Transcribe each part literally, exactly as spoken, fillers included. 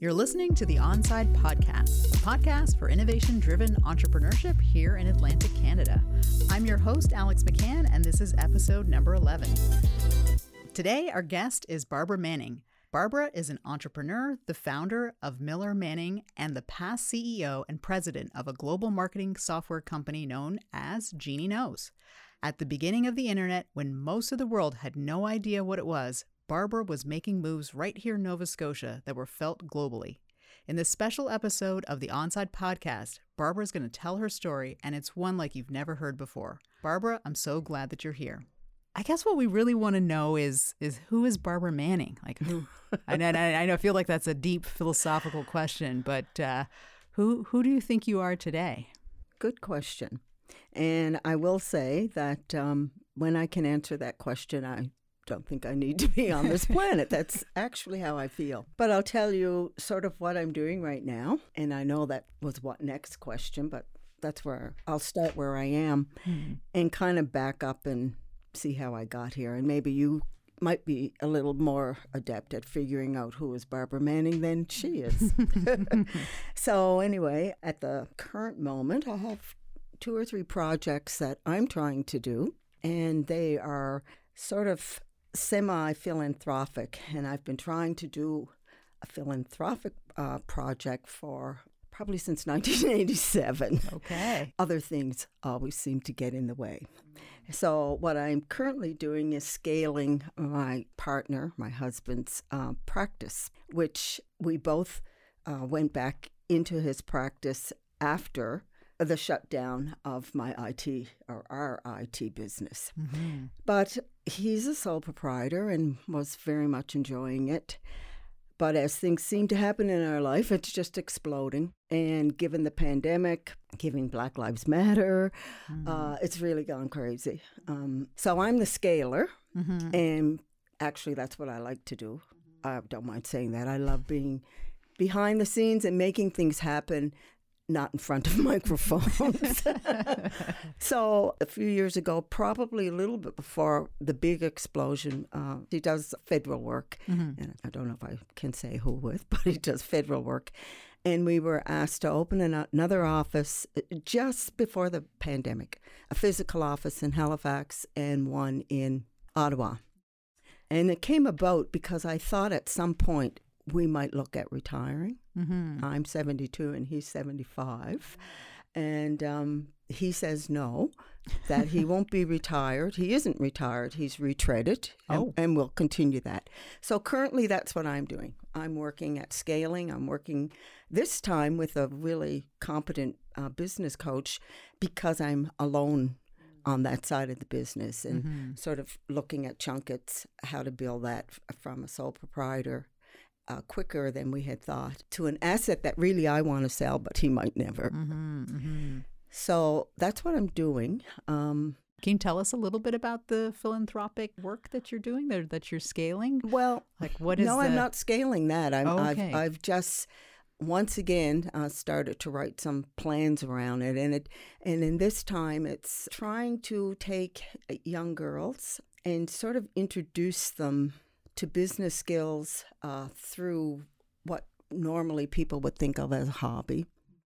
You're listening to the Onside Podcast, a podcast for innovation-driven entrepreneurship here in Atlantic Canada. I'm your host, Alex McCann, and this is episode number eleven. Today, our guest is Barbara Manning. Barbara is an entrepreneur, the founder of Miller Manning, and the past C E O and president of a global marketing software company known as Genie Knows. At the beginning of the internet, when most of the world had no idea what it was, Barbara was making moves right here in Nova Scotia that were felt globally. In this special episode of the Onside Podcast, Barbara's going to tell her story, and it's one like you've never heard before. Barbara, I'm so glad that you're here. I guess what we really want to know is is who is Barbara Manning? Like who? I know, I know, I feel like that's a deep philosophical question, but uh, who who do you think you are today? Good question, and I will say that um, when I can answer that question, I don't think I need to be on this planet. That's actually how I feel. But I'll tell you sort of what I'm doing right now, and I know that was what next question, but that's where I'll start where I am mm-hmm. and kind of back up and see how I got here. And maybe you might be a little more adept at figuring out who is Barbara Manning than she is. So anyway, at the current moment, I have two or three projects that I'm trying to do, and they are sort of semi-philanthropic. And I've been trying to do a philanthropic uh, project for probably since nineteen eighty-seven. Okay. Other things always seem to get in the way. So what I'm currently doing is scaling my partner, my husband's uh, practice, which we both uh, went back into his practice after the shutdown of my I T or our I T business. Mm-hmm. But he's a sole proprietor and was very much enjoying it. But as things seem to happen in our life, it's just exploding. And given the pandemic, given Black Lives Matter, mm-hmm. uh, it's really gone crazy. Um, so I'm the scaler, mm-hmm. and actually that's what I like to do. I don't mind saying that. I love being behind the scenes and making things happen, not in front of microphones. So a few years ago, probably a little bit before the big explosion, uh, he does federal work. Mm-hmm. And I don't know if I can say who with, but he does federal work. And we were asked to open an, another office just before the pandemic, a physical office in Halifax and one in Ottawa. And it came about because I thought at some point we might look at retiring. Mm-hmm. I'm seventy-two and he's seventy-five. And um, he says no, that he won't be retired. He isn't retired. He's retreaded oh. and, and will continue that. So currently that's what I'm doing. I'm working at scaling. I'm working this time with a really competent uh, business coach because I'm alone on that side of the business and mm-hmm. sort of looking at Chunkets, how to build that f- from a sole proprietor Uh, quicker than we had thought to an asset that really I want to sell, but he might never. Mm-hmm, mm-hmm. So that's what I'm doing. Um, Can you tell us a little bit about the philanthropic work that you're doing there, that you're scaling? Well, like what is no, the... I'm not scaling that. I'm, oh, okay. I've, I've just once again uh, started to write some plans around it, and it and in this time it's trying to take young girls and sort of introduce them to business skills uh, through what normally people would think of as a hobby.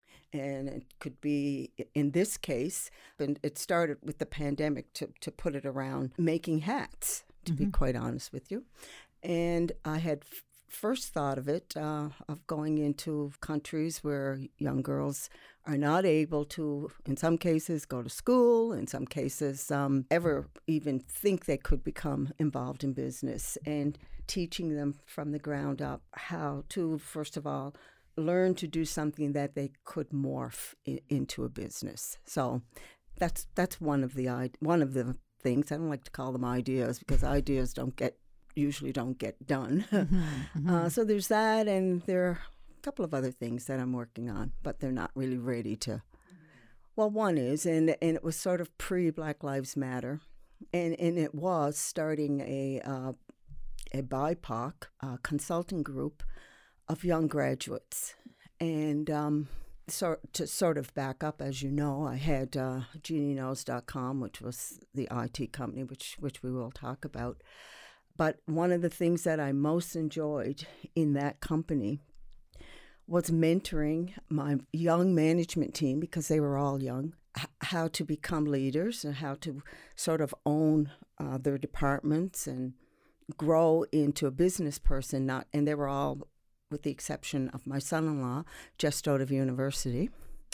And it could be, in this case, and it started with the pandemic to, to put it around making hats, to mm-hmm. be quite honest with you. And I had f- first thought of it, uh, of going into countries where young girls are not able to, in some cases, go to school, in some cases, um, ever even think they could become involved in business, and teaching them from the ground up how to, first of all, learn to do something that they could morph I- into a business. So that's that's one of the one of the things. I don't like to call them ideas because ideas don't get usually don't get done. Mm-hmm, mm-hmm. Uh, so there's that, and there are a couple of other things that I'm working on, but they're not really ready to. Well, one is, and and it was sort of pre-Black Lives Matter, and, and it was starting a uh, a B I P O C uh, consulting group of young graduates. And um, so, to sort of back up, as you know, I had uh, Genie Knows dot com, which was the I T company, which which we will talk about. But one of the things that I most enjoyed in that company was mentoring my young management team, because they were all young, h- how to become leaders and how to sort of own uh, their departments and grow into a business person. Not, and they were all, with the exception of my son-in-law, just out of university,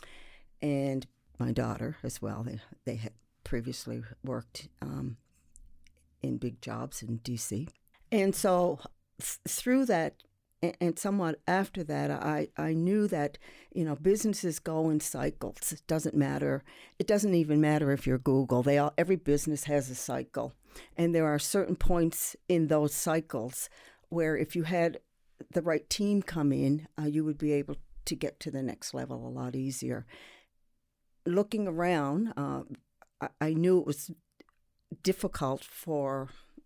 and my daughter as well. They, they had previously worked um, in big jobs in D C. And so th- through that, and, and somewhat after that, I, I knew that, you know, businesses go in cycles. It doesn't matter. It doesn't even matter if you're Google. They all, every business has a cycle. And there are certain points in those cycles where if you had the right team come in, uh, you would be able to get to the next level a lot easier. Looking around, uh, I, I knew it was difficult for,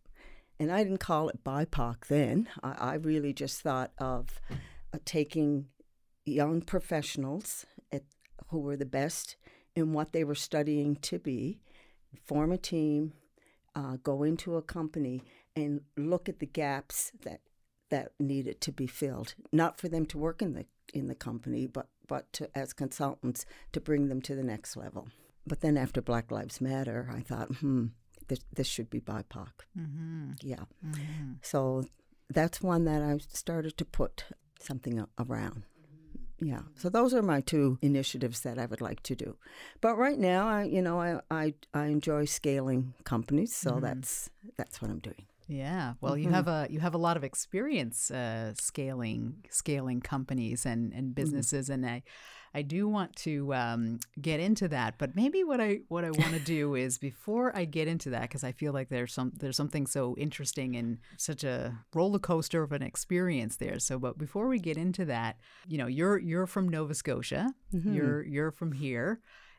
and I didn't call it B I P O C then. I, I really just thought of uh, taking young professionals at, who were the best in what they were studying to be, form a team, uh, go into a company, and look at the gaps that that needed to be filled. Not for them to work in the in the company, but but to, as consultants, to bring them to the next level. But then after Black Lives Matter, I thought, hmm, this, this should be B I P O C. Mm-hmm. Yeah. Mm-hmm. So that's one that I started to put something around. Yeah. So those are my two initiatives that I would like to do. But right now, I you know, I I, I enjoy scaling companies, so mm-hmm. that's that's what I'm doing. Yeah, well, mm-hmm. you have a you have a lot of experience uh, scaling scaling companies and, and businesses, mm-hmm. and I I do want to um, get into that. But maybe what I what I want to do is, before I get into that, because I feel like there's some there's something so interesting and such a roller coaster of an experience there. So, but before we get into that, you know, you're you're from Nova Scotia, mm-hmm. you're you're from here,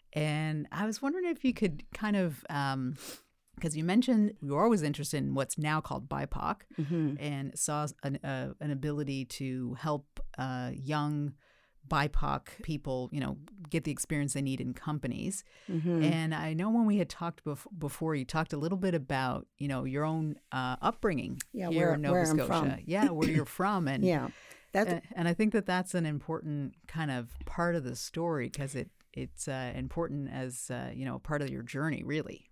and I was wondering if you could kind of. Um, Because you mentioned you were always interested in what's now called B I P O C, mm-hmm. and saw an, uh, an ability to help uh, young B I P O C people, you know, get the experience they need in companies. Mm-hmm. And I know when we had talked bef- before, you talked a little bit about, you know, your own uh, upbringing yeah, here where, in Nova where Scotia. I'm from. Yeah, where you're from. And yeah, that's and, and I think that that's an important kind of part of the story, because it it's uh, important as, uh, you know, part of your journey, really.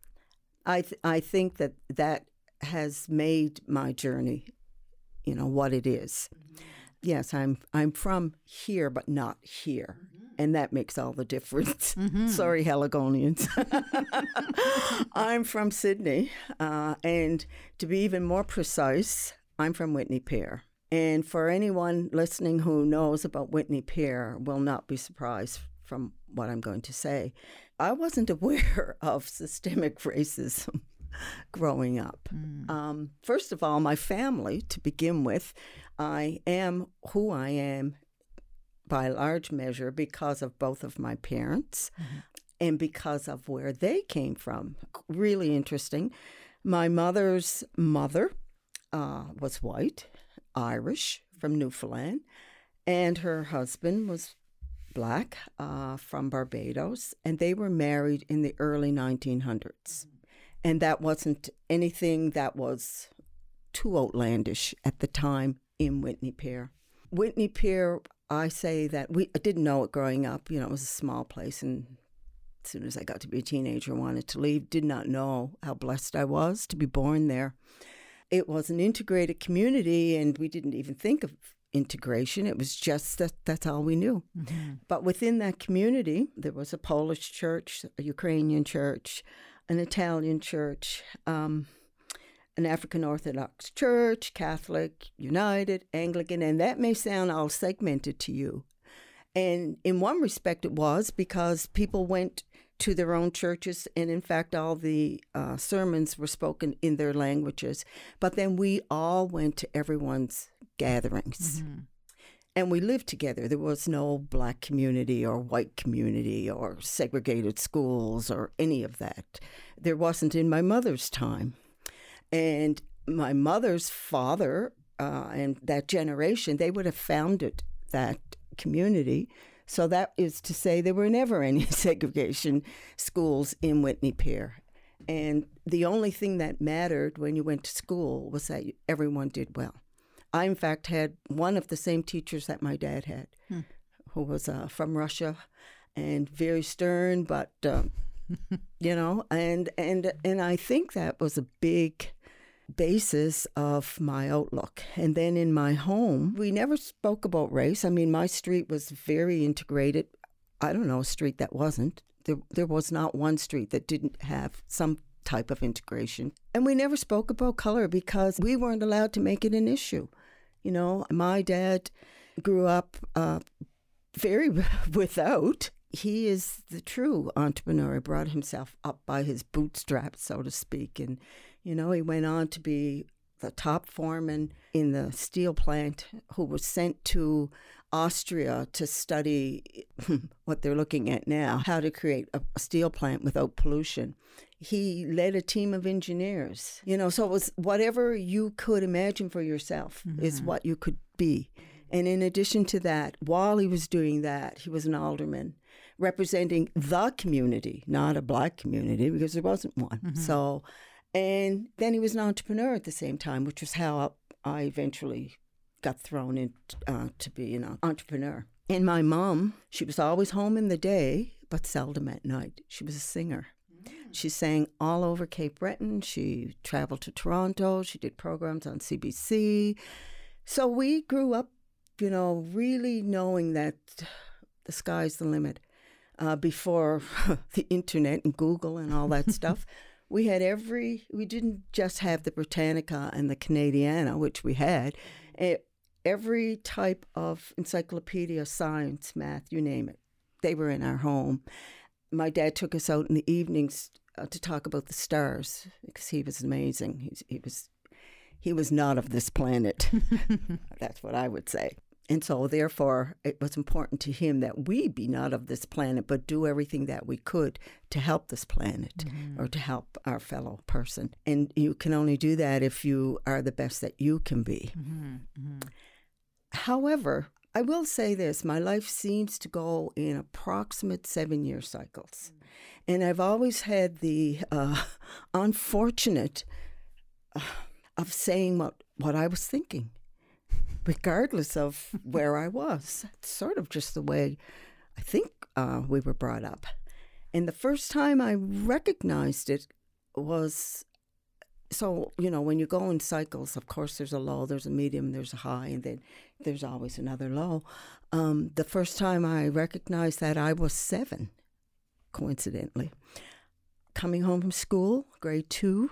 I th- I think that that has made my journey, you know, what it is. Mm-hmm. Yes, I'm I'm from here, but not here, mm-hmm. and that makes all the difference. Mm-hmm. Sorry, Haligonians. I'm from Sydney, uh, and to be even more precise, I'm from Whitney-Pear. And for anyone listening who knows about Whitney-Pear will not be surprised from what I'm going to say. I wasn't aware of systemic racism growing up. Mm. Um, first of all, my family, to begin with, I am who I am by large measure because of both of my parents mm-hmm. and because of where they came from. Really interesting. My mother's mother uh, was white, Irish, from Newfoundland, and her husband was Black uh, from Barbados, and they were married in the early nineteen hundreds. And that wasn't anything that was too outlandish at the time in Whitney-Pear. Whitney-Pear, I say that we I didn't know it growing up. You know, it was a small place, and as soon as I got to be a teenager, I wanted to leave. Did not know how blessed I was to be born there. It was an integrated community, and we didn't even think of integration. It was just that that's all we knew. Mm-hmm. But within that community, there was a Polish church, a Ukrainian church, an Italian church, um, an African Orthodox church, Catholic, United, Anglican, and that may sound all segmented to you. And in one respect it was, because people went to their own churches, and in fact all the uh, sermons were spoken in their languages. But then we all went to everyone's gatherings. Mm-hmm. And we lived together. There was no Black community or white community or segregated schools or any of that. There wasn't in my mother's time. And my mother's father uh, and that generation, they would have founded that community. So that is to say there were never any segregation schools in Whitney-Pear. And the only thing that mattered when you went to school was that everyone did well. I, in fact, had one of the same teachers that my dad had, hmm. who was uh, from Russia and very stern, but, um, you know, and, and, and I think that was a big basis of my outlook. And then in my home, we never spoke about race. I mean, my street was very integrated. I don't know a street that wasn't. There, there was not one street that didn't have some type of integration. And we never spoke about color because we weren't allowed to make it an issue. You know, my dad grew up uh, very without. He is the true entrepreneur. He brought himself up by his bootstraps, so to speak. And, you know, he went on to be the top foreman in the steel plant who was sent to Austria to study what they're looking at now, how to create a steel plant without pollution. He led a team of engineers, you know, so it was whatever you could imagine for yourself mm-hmm. is what you could be. And in addition to that, while he was doing that, he was an alderman representing the community, not a black community, because there wasn't one. Mm-hmm. So, and then he was an entrepreneur at the same time, which was how I eventually got thrown in uh, to be an entrepreneur. And my mom, she was always home in the day, but seldom at night. She was a singer. Mm. She sang all over Cape Breton. She traveled to Toronto. She did programs on C B C. So we grew up, you know, really knowing that the sky's the limit. Uh, before the internet and Google and all that stuff, we had every, we didn't just have the Britannica and the Canadiana, which we had. It, every type of encyclopedia, science, math, you name it, they were in our home. My dad took us out in the evenings uh, to talk about the stars because he was amazing. He, he was he was not of this planet. That's what I would say. And so, therefore, it was important to him that we be not of this planet, but do everything that we could to help this planet mm-hmm. or to help our fellow person. And you can only do that if you are the best that you can be. Mm-hmm. Mm-hmm. However, I will say this, my life seems to go in approximate seven-year cycles. Mm-hmm. And I've always had the uh, unfortunate uh, of saying what, what I was thinking, regardless of where I was. It's sort of just the way I think uh, we were brought up. And the first time I recognized it was, so, you know, when you go in cycles, of course, there's a low, there's a medium, there's a high, and then there's always another low. Um, the first time I recognized that, I was seven, coincidentally, coming home from school, grade two.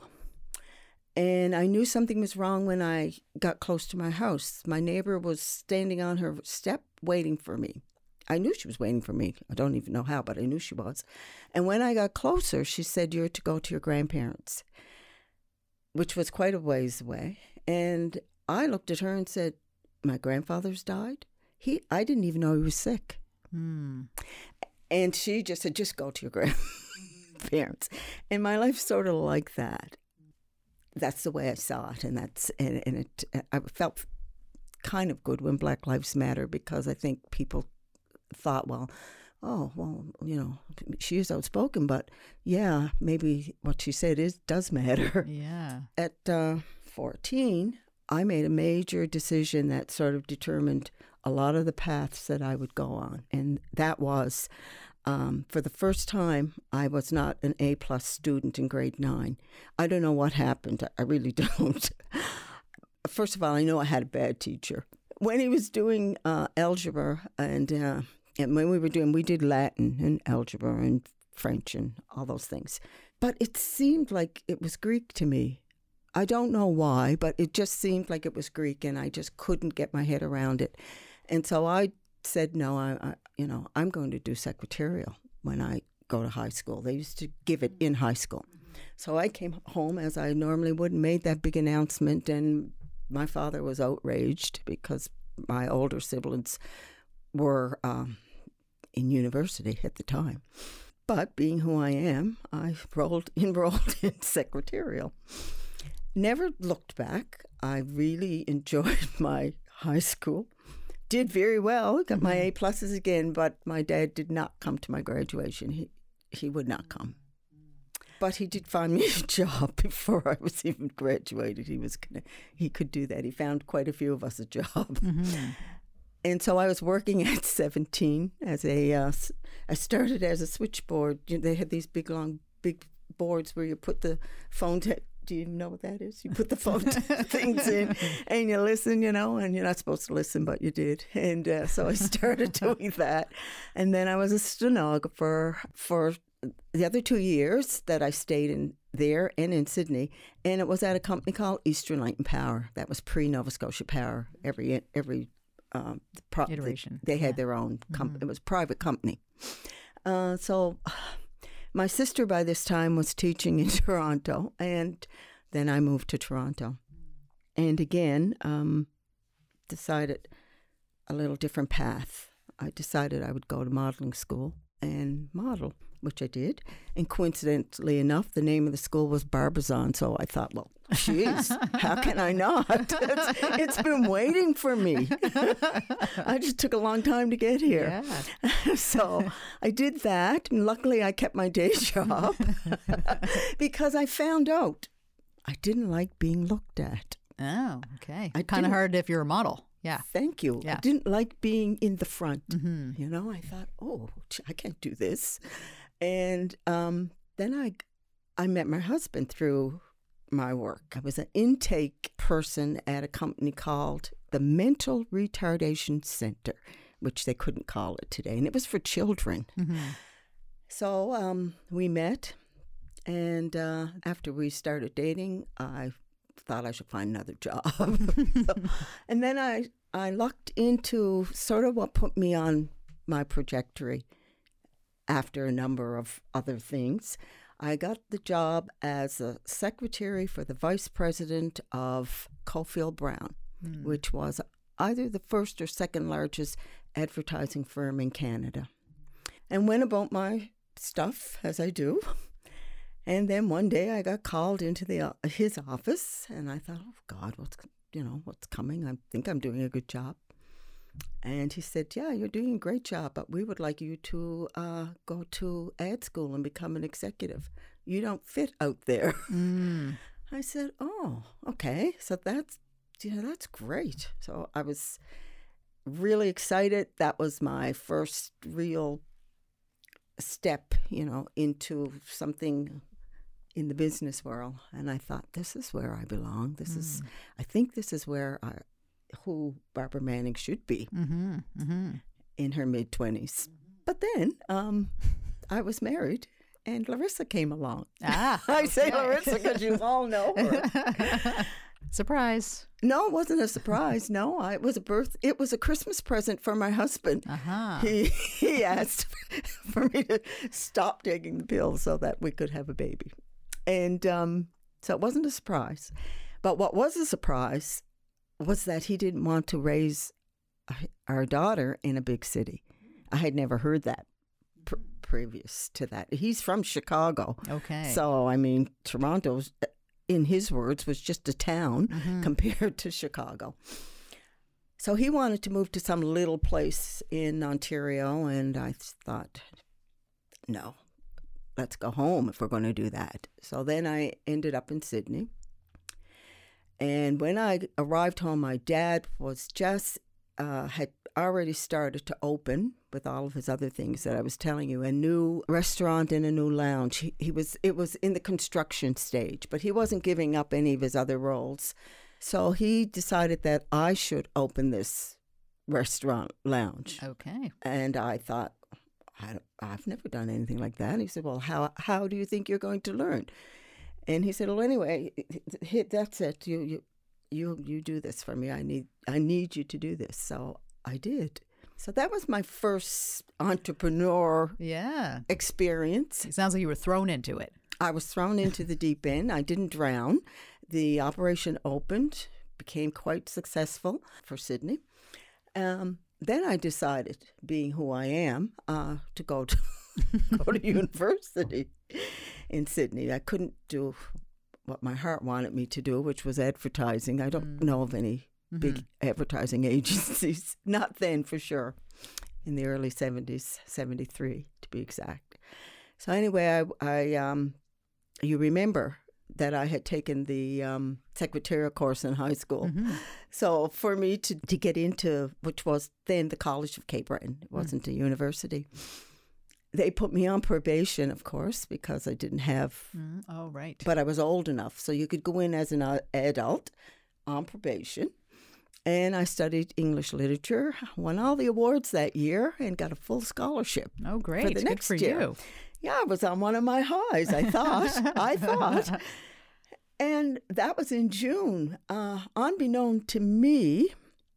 And I knew something was wrong when I got close to my house. My neighbor was standing on her step waiting for me. I knew she was waiting for me. I don't even know how, but I knew she was. And when I got closer, she said, "You're to go to your grandparents," which was quite a ways away. And I looked at her and said, "My grandfather's died? He, I didn't even know he was sick." Hmm. And she just said, "Just go to your grandparents." And my life's sort of like that. That's the way I saw it, and that's and, and it. I felt kind of good when Black Lives Matter because I think people thought, well, oh, well, you know, she is outspoken, but yeah, maybe what she said is does matter. Yeah. At uh, fourteen, I made a major decision that sort of determined a lot of the paths that I would go on, and that was. Um, for the first time, I was not an A-plus student in grade nine. I don't know what happened. I really don't. First of all, I know I had a bad teacher. When he was doing uh, algebra, and, uh, and when we were doing, we did Latin and algebra and French and all those things. But it seemed like it was Greek to me. I don't know why, but it just seemed like it was Greek, and I just couldn't get my head around it. And so I said, no, I, I, you know, I'm going to do secretarial when I go to high school. They used to give it in high school. Mm-hmm. So I came home as I normally would and made that big announcement, and my father was outraged because my older siblings were um, in university at the time. But being who I am, I rolled, enrolled in secretarial. Never looked back. I really enjoyed my high school. Did very well, got my A pluses again, but my dad did not come to my graduation. He he would not come. but he did find me a job before I was even graduated. He was gonna, he could do that. He found quite a few of us a job. Mm-hmm. And so I was working at seventeen as a, uh, I started as a switchboard. They had these big, long, big boards where you put the phone, t- do you know what that is? You put the phone t- things in and you listen, you know, and you're not supposed to listen, but you did. And uh, so I started doing that. And then I was a stenographer for the other two years that I stayed in there and in Sydney. And it was at a company called Eastern Light and Power. That was pre-Nova Scotia Power. Every, every, Um, the pro- iteration. They, they had yeah. their own company. Mm-hmm. It was a private company. Uh, so my sister by this time was teaching in Toronto, and then I moved to Toronto. And again, um, decided a little different path. I decided I would go to modeling school and model, which I did. And coincidentally enough, the name of the school was Barbizon. So I thought, well, geez, how can I not? It's, it's been waiting for me. I just took a long time to get here. Yeah. So I did that. And luckily, I kept my day job because I found out I didn't like being looked at. Oh, okay. Kind of hard if you're a model. Yeah. Thank you. Yeah. I didn't like being in the front. Mm-hmm. You know, I thought, oh, I can't do this. And um, then I, I met my husband through my work. I was an intake person at a company called the Mental Retardation Center, which they couldn't call it today. And it was for children. Mm-hmm. So um, we met. And uh, after we started dating, I thought I should find another job. so, and then I, I lucked into sort of what put me on my trajectory after a number of other things. I got the job as a secretary for the vice president of Cofield Brown, mm. which was either the first or second largest advertising firm in Canada. And went about my stuff, as I do. And then one day I got called into the uh, his office, and I thought, oh, God, what's, you know, what's coming? I think I'm doing a good job. And he said, yeah, you're doing a great job, but we would like you to uh, go to ad school and become an executive. You don't fit out there. Mm. I said, oh, okay. So that's, you know, that's great. So I was really excited. That was my first real step, you know, into something in the business world. And I thought, this is where I belong. This mm. is, I think this is where I, who Barbara Manning should be mm-hmm, mm-hmm. in her mid-twenties. But then um, I was married, and Larissa came along. Ah, I okay. say Larissa because you all know her. Surprise. No, it wasn't a surprise. No, I, it was a birth. It was a Christmas present for my husband. Uh-huh. He he asked for me to stop taking the pills so that we could have a baby, and um, so it wasn't a surprise. But what was a surprise was that he didn't want to raise our daughter in a big city. I had never heard that pr- previous to that. He's from Chicago. Okay. So, I mean, Toronto's, in his words, was just a town mm-hmm. compared to Chicago. So he wanted to move to some little place in Ontario, and I thought, no, let's go home if we're going to do that. So then I ended up in Sydney. And when I arrived home, my dad was just, uh, had already started to open with all of his other things that I was telling you, a new restaurant and a new lounge. He, he was, it was in the construction stage, but he wasn't giving up any of his other roles. So he decided that I should open this restaurant lounge. Okay. And I thought, I, I've never done anything like that. And he said, well, how, how do you think you're going to learn? And he said, well, anyway, that's it. You, you, you, you do this for me. I need, I need you to do this. So I did. So that was my first entrepreneur yeah. experience. It sounds like you were thrown into it. I was thrown into the deep end. I didn't drown. The operation opened, became quite successful for Sydney. Um, then I decided, being who I am, uh, to go to go to university in Sydney. I couldn't do what my heart wanted me to do, which was advertising. I don't mm. know of any mm-hmm. big advertising agencies. Not then, for sure. In the early seventies, seventy-three to be exact. So anyway, I I, um, you remember that I had taken the um, secretarial course in high school. Mm-hmm. So for me to, to get into, which was then the College of Cape Breton, it wasn't mm. a university, they put me on probation, of course, because I didn't have... Mm. Oh, right. But I was old enough, so you could go in as an uh, adult on probation. And I studied English literature, won all the awards that year, and got a full scholarship. Oh, great. For the Good next for year. you. Yeah, I was on one of my highs, I thought. I thought. And that was in June. Uh, unbeknown to me,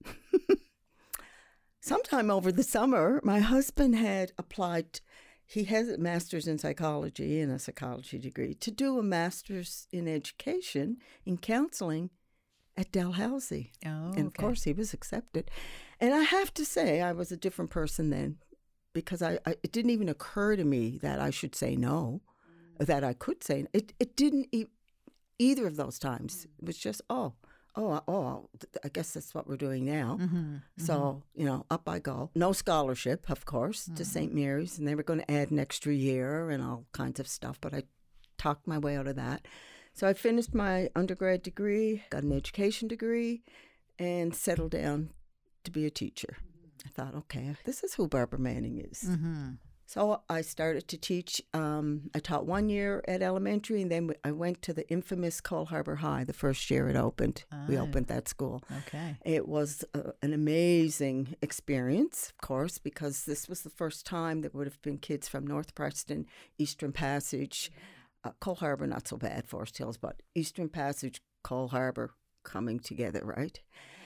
sometime over the summer, my husband had applied. He has a master's in psychology and a psychology degree to do a master's in education in counseling at Dalhousie. Oh, and of okay. course, he was accepted. And I have to say, I was a different person then, because I, I it didn't even occur to me that I should say no, mm. that I could say no. It, it didn't e- either of those times. It was just, oh, oh, oh, I guess that's what we're doing now. Mm-hmm, so, mm-hmm. you know, up I go. No scholarship, of course, mm. to Saint Mary's, and they were going to add an extra year and all kinds of stuff, but I talked my way out of that. So I finished my undergrad degree, got an education degree, and settled down to be a teacher. I thought, okay, this is who Barbara Manning is. Mm-hmm. So I started to teach. Um, I taught one year at elementary, and then I went to the infamous Cole Harbour High the first year it opened. Ah, we opened that school. Okay. It was uh, an amazing experience, of course, because this was the first time there would have been kids from North Preston, Eastern Passage, uh, Cole Harbour, not so bad, Forest Hills, but Eastern Passage, Cole Harbour coming together, right?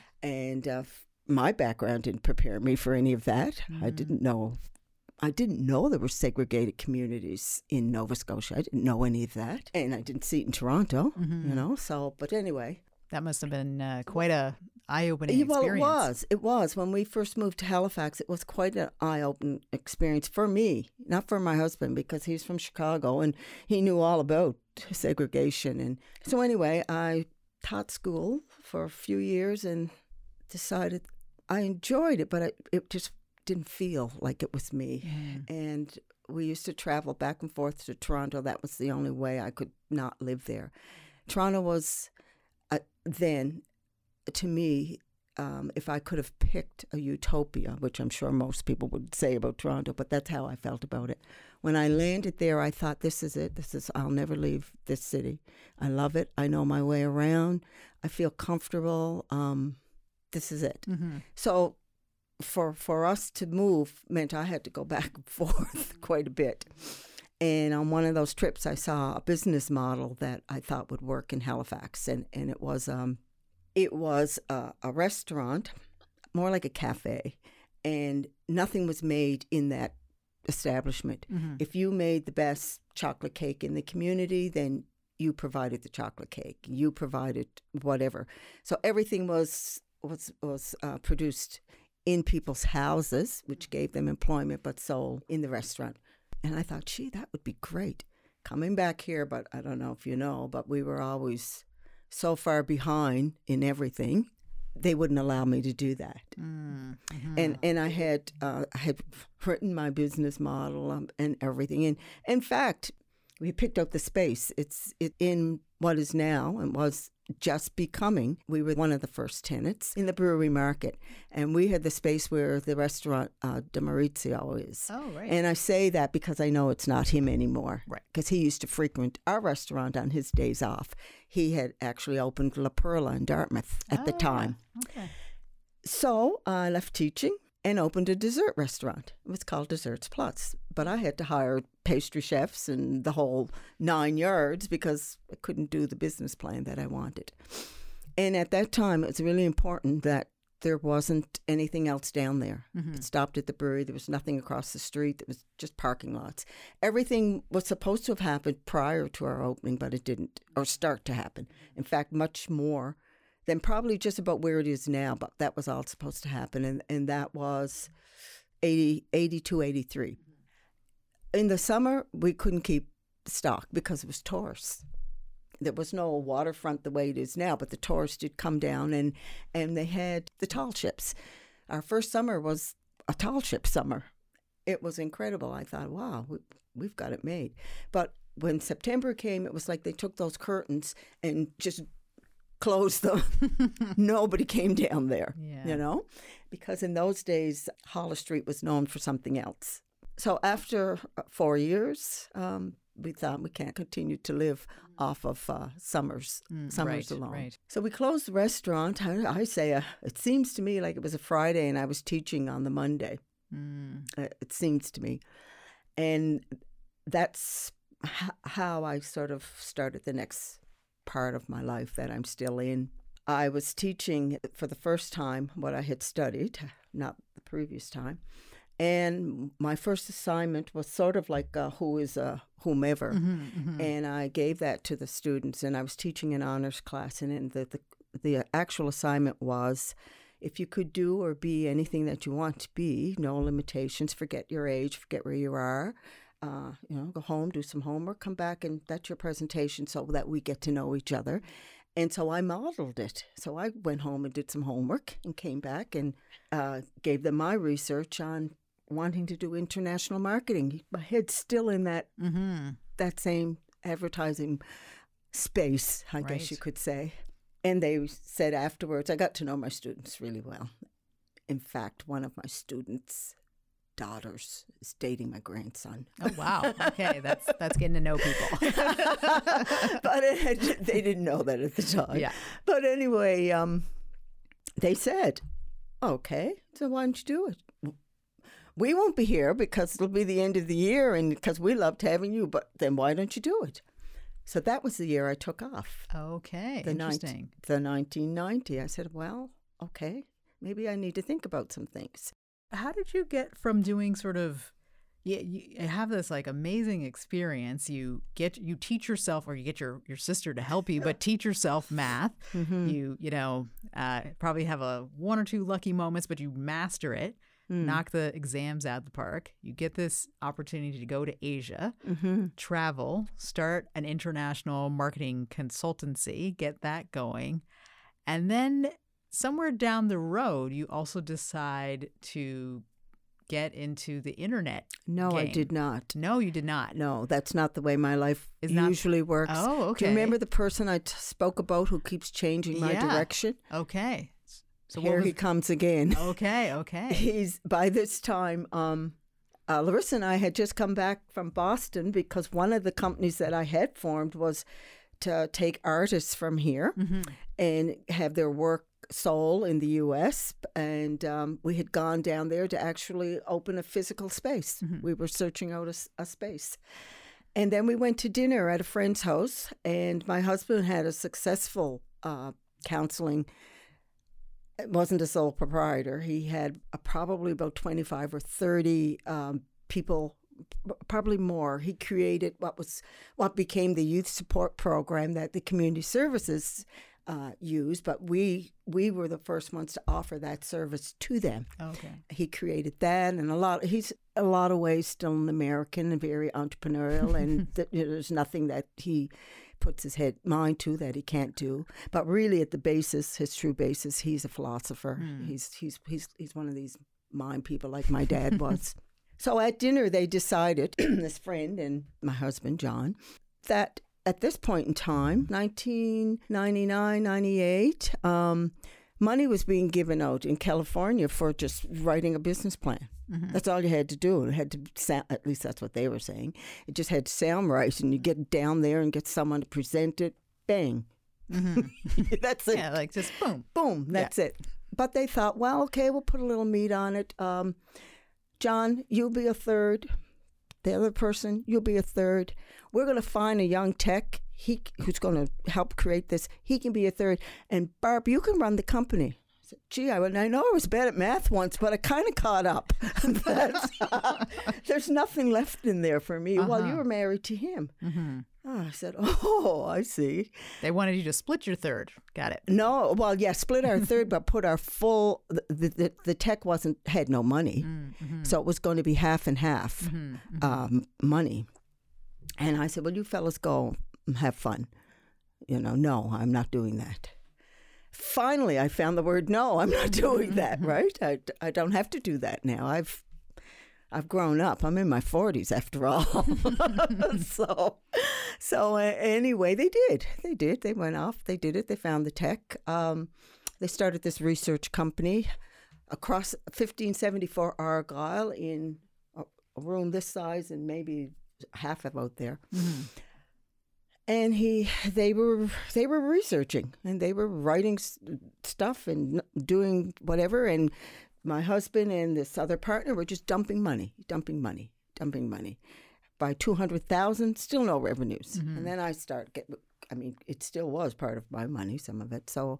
And uh, my background didn't prepare me for any of that. Mm. I didn't know... I didn't know there were segregated communities in Nova Scotia. I didn't know any of that. And I didn't see it in Toronto, mm-hmm. you know. So, but anyway. That must have been uh, quite a eye-opening yeah, experience. Well, it was. It was. When we first moved to Halifax, it was quite an eye-opening experience for me, not for my husband, because he's from Chicago and he knew all about segregation. And so anyway, I taught school for a few years and decided I enjoyed it, but I, it just didn't feel like it was me. Mm. And we used to travel back and forth to Toronto. That was the only way I could not live there. Toronto was uh, then, to me, um, if I could have picked a utopia, which I'm sure most people would say about Toronto, but that's how I felt about it. When I landed there, I thought, this is it. This is, I'll never leave this city. I love it. I know my way around. I feel comfortable. Um, this is it. Mm-hmm. So For for us to move meant I had to go back and forth quite a bit. And on one of those trips, I saw a business model that I thought would work in Halifax. And, and it was um, it was a, a restaurant, more like a cafe. And nothing was made in that establishment. Mm-hmm. If you made the best chocolate cake in the community, then you provided the chocolate cake. You provided whatever. So everything was, was, was uh, produced in people's houses, which gave them employment, but sold in the restaurant. And I thought, gee, that would be great. Coming back here, but I don't know if you know, but we were always so far behind in everything. They wouldn't allow me to do that. Mm-hmm. And and I had uh, I had written my business model um, and everything. And in fact, we picked up the space. It's it, in what is now and was just becoming. We were one of the first tenants in the brewery market. And we had the space where the restaurant uh, De Maurizio is. Oh, right. And I say that because I know it's not him anymore. Right. Because he used to frequent our restaurant on his days off. He had actually opened La Perla in Dartmouth at oh, the time. Okay. So I left teaching and opened a dessert restaurant. It was called Desserts Plus. But I had to hire pastry chefs and the whole nine yards because I couldn't do the business plan that I wanted. And at that time, it was really important that there wasn't anything else down there. Mm-hmm. It stopped at the brewery. There was nothing across the street. It was just parking lots. Everything was supposed to have happened prior to our opening, but it didn't, or start to happen. In fact, much more than probably just about where it is now, but that was all supposed to happen. And, and that was eighty, eighty-two, eighty-three. In the summer, we couldn't keep stock because it was tourists. There was no waterfront the way it is now, but the tourists did come down, and, and they had the tall ships. Our first summer was a tall ship summer. It was incredible. I thought, wow, we, we've got it made. But when September came, it was like they took those curtains and just closed them. Nobody came down there, yeah. you know, because in those days, Hollis Street was known for something else. So after four years, um, we thought we can't continue to live off of uh, summers, mm, summers right, alone. Right. So we closed the restaurant. I, I say, uh, it seems to me like it was a Friday and I was teaching on the Monday. Mm. Uh, it seems to me. And that's h- how I sort of started the next part of my life that I'm still in. I was teaching for the first time what I had studied, not the previous time. And my first assignment was sort of like uh, who is a whomever. Mm-hmm, mm-hmm. And I gave that to the students. And I was teaching an honors class. And then the, the, the actual assignment was, if you could do or be anything that you want to be, no limitations, forget your age, forget where you are, uh, you know, go home, do some homework, come back, and that's your presentation so that we get to know each other. And so I modeled it. So I went home and did some homework and came back and uh, gave them my research on wanting to do international marketing. My head's still in that mm-hmm. that same advertising space, I right. guess you could say. And they said afterwards, I got to know my students really well. In fact, one of my students' daughters is dating my grandson. Oh, wow. Okay, that's that's getting to know people. But it had, they didn't know that at the time. Yeah. But anyway, um, they said, okay, so why don't you do it? We won't be here because it'll be the end of the year and because we loved having you, but then why don't you do it? So that was the year I took off. Okay, the interesting. Ni- the nineteen ninety. I said, well, okay, maybe I need to think about some things. How did you get from doing sort of, you, you have this like amazing experience. You get, you teach yourself, or you get your, your sister to help you, but teach yourself math. Mm-hmm. You, you know, uh, probably have a one or two lucky moments, but you master it. Mm. Knock the exams out of the park. You get this opportunity to go to Asia, mm-hmm. travel, start an international marketing consultancy, get that going. And then somewhere down the road, you also decide to get into the internet. No, game. I did not. No, you did not. No, that's not the way my life Is not... usually works. Oh, okay. Do you remember the person I t- spoke about who keeps changing my yeah. direction? Okay. So here was... he comes again. Okay, okay. He's by this time, um, uh, Larissa and I had just come back from Boston because one of the companies that I had formed was to take artists from here mm-hmm. and have their work sold in the U S. And um, we had gone down there to actually open a physical space. Mm-hmm. We were searching out a, a space. And then we went to dinner at a friend's house, and my husband had a successful uh, counseling. It wasn't a sole proprietor. He had uh, probably about twenty-five or thirty um, people, probably more. He created what was what became the youth support program that the community services uh, used, but we we were the first ones to offer that service to them. Okay. He created that, and a lot. He's a lot of ways still an American and very entrepreneurial, and th- there's nothing that he puts his head mind to that he can't do. But really, at the basis, his true basis, he's a philosopher. Mm. He's he's he's he's one of these mind people like my dad was. So at dinner, they decided, this friend and my husband John, that at this point in time, nineteen ninety-nine, ninety-eight, um, money was being given out in California for just writing a business plan. Mm-hmm. That's all you had to do. It had to sound, at least that's what they were saying. It just had to sound right, and you get down there and get someone to present it. Bang. Mm-hmm. That's it. Yeah, like just boom. Boom. That's yeah. it. But they thought, well, okay, we'll put a little meat on it. Um, John, you'll be a third. The other person, you'll be a third. We're going to find a young tech he who's going to help create this. He can be a third. And Barb, you can run the company. I said, gee, I, I know I was bad at math once, but I kind of caught up. But, uh, there's nothing left in there for me. Uh-huh. Well, you were married to him. Mm-hmm. Oh, I said, oh, I see. They wanted you to split your third. Got it. No, well, yeah, split our third, but put our full, the, the, the tech wasn't, had no money. Mm-hmm. So it was going to be half and half mm-hmm. Mm-hmm. Um, money. And I said, well, you fellas go and have fun. You know, no, I'm not doing that. Finally, I found the word no, I'm not doing that, right? I, I don't have to do that now. I've I've grown up. I'm in my forties after all. so, so uh, anyway, they did. They did. They went off. They did it. They found the tech. Um, they started this research company across fifteen seventy-four Argyle in a, a room this size and maybe half of out there. Mm-hmm. And he, they were, they were researching and they were writing s- stuff and doing whatever. And my husband and this other partner were just dumping money, dumping money, dumping money. By two hundred thousand, still no revenues. Mm-hmm. And then I start get. I mean, it still was part of my money, some of it. So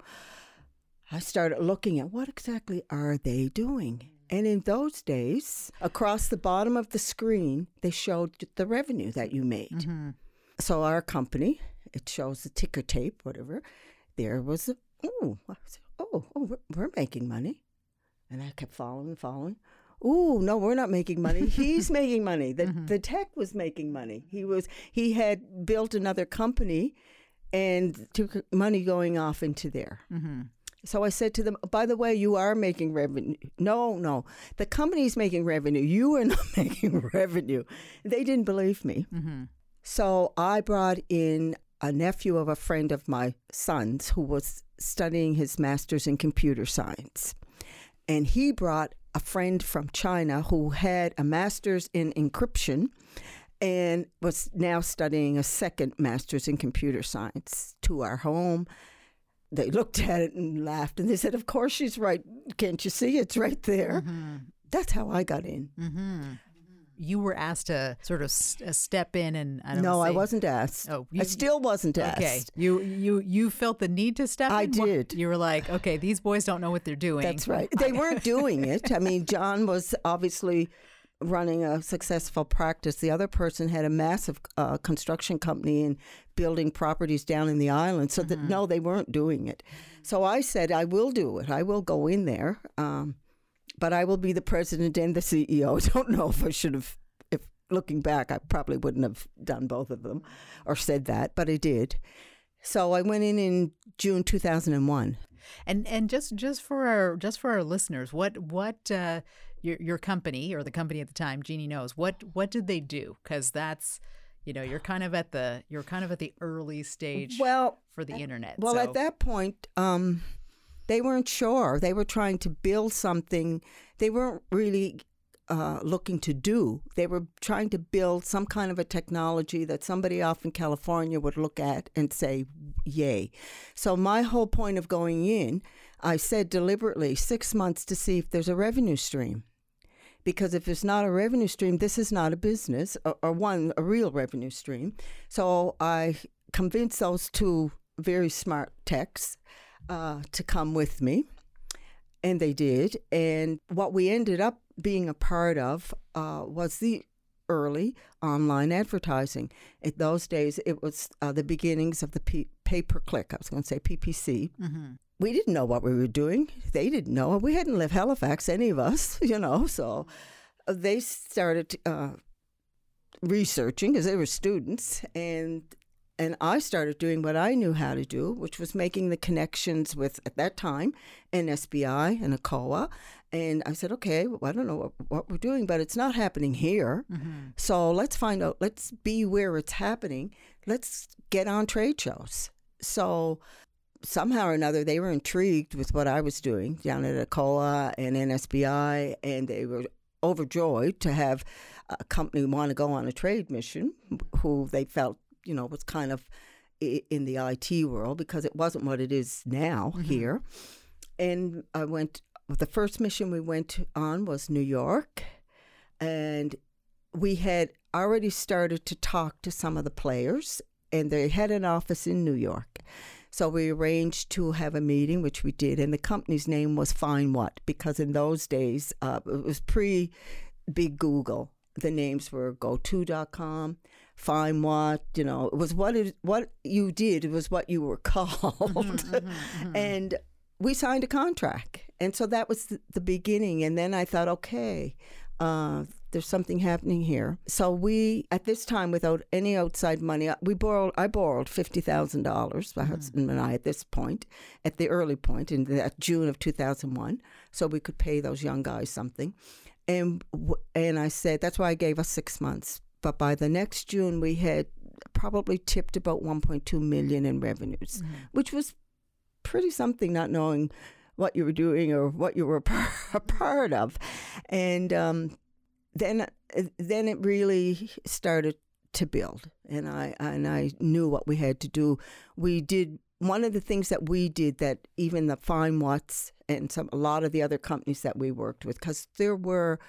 I started looking at what exactly are they doing. And in those days, across the bottom of the screen, they showed the revenue that you made. Mm-hmm. So our company, it shows the ticker tape, whatever. There was a, oh, oh, oh, we're, we're making money. And I kept following, following. Oh, no, we're not making money. He's making money. The mm-hmm. the tech was making money. He was he had built another company and took money going off into there. Mm-hmm. So I said to them, by the way, you are making revenue. No, no, the company's making revenue. You are not making revenue. They didn't believe me. Mm-hmm. So I brought in a nephew of a friend of my son's who was studying his master's in computer science. And he brought a friend from China who had a master's in encryption and was now studying a second master's in computer science to our home. They looked at it and laughed, and they said, of course she's right. Can't you see? It's right there. Mm-hmm. That's how I got in. Mm-hmm. You were asked to sort of s- uh, step in and I don't no, know. I wasn't asked. Oh, you, I still wasn't asked. Okay, you you you felt the need to step I in? I did. You were like, okay, these boys don't know what they're doing. That's right. They weren't doing it. I mean, John was obviously running a successful practice. The other person had a massive uh, construction company and building properties down in the island. So mm-hmm. that no, they weren't doing it. So I said, I will do it. I will go in there. Um, But I will be the president and the C E O. I don't know if I should have, if looking back, I probably wouldn't have done both of them or said that, but I did. So I went in in June two thousand one. And and just, just for our just for our listeners, what what uh, your your company or the company at the time, Jeannie Knows, what what did they do? Because that's, you know, you're kind of at the you're kind of at the early stage well, for the internet. Well, so. at that point. Um, They weren't sure. They were trying to build something. They weren't really uh, looking to do. They were trying to build some kind of a technology that somebody off in California would look at and say, yay. So my whole point of going in, I said deliberately six months to see if there's a revenue stream. Because if there's not a revenue stream, this is not a business, or, or one, a real revenue stream. So I convinced those two very smart techs Uh, to come with me, and they did. And what we ended up being a part of uh, was the early online advertising. In those days, it was uh, the beginnings of the P- pay-per-click. I was going to say P P C. Mm-hmm. We didn't know what we were doing. They didn't know. We hadn't left Halifax, any of us, you know. So they started uh, researching because they were students, and And I started doing what I knew how to do, which was making the connections with, at that time, N S B I and A C O A. And I said, okay, well, I don't know what, what we're doing, but it's not happening here. Mm-hmm. So let's find out, let's be where it's happening. Let's get on trade shows. So somehow or another, they were intrigued with what I was doing down at A C O A and N S B I, and they were overjoyed to have a company want to go on a trade mission who they felt, you know, was kind of in the I T world, because it wasn't what it is now mm-hmm. here. And I went, the first mission we went on was New York. And we had already started to talk to some of the players, and they had an office in New York. So we arranged to have a meeting, which we did. And the company's name was Find What, because in those days, uh, it was pre-big Google. The names were go to dot com, Find What, you know, it was what it, what you did, it was what you were called. Mm-hmm, mm-hmm, mm-hmm. And we signed a contract. And so that was the, the beginning. And then I thought, okay, uh, there's something happening here. So we, at this time, without any outside money, we borrowed, I borrowed fifty thousand dollars, my mm-hmm. husband and I, at this point, at the early point, in that June of two thousand one, so we could pay those young guys something. And and I said, that's why I gave us six months. But by the next June, we had probably tipped about one point two million in revenues, mm-hmm. which was pretty something, not knowing what you were doing or what you were a part of. And um, then then it really started to build, and I and I knew what we had to do. We did one of the things that we did that even the Fine Watts and some a lot of the other companies that we worked with, because there were